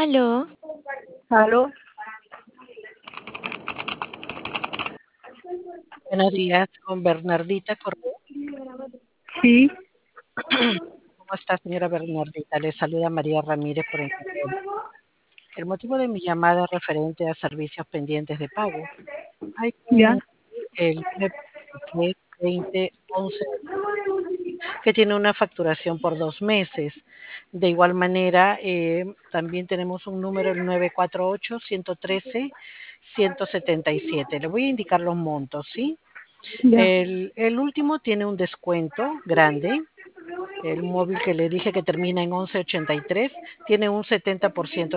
Aló, ¿Aló? Buenos días, con Bernardita Correa. Sí, ¿Cómo está, señora Bernardita? Le saluda María Ramírez por Encargo. El motivo de mi llamada es referente a servicios pendientes de pago. Hay ya, el 2011 que tiene una facturación por 2 meses. De igual manera, también tenemos un número, el 948-113-177. Le voy a indicar los montos, ¿sí? ya. El último tiene un descuento grande. El móvil que le dije que termina en 1183 tiene un 70%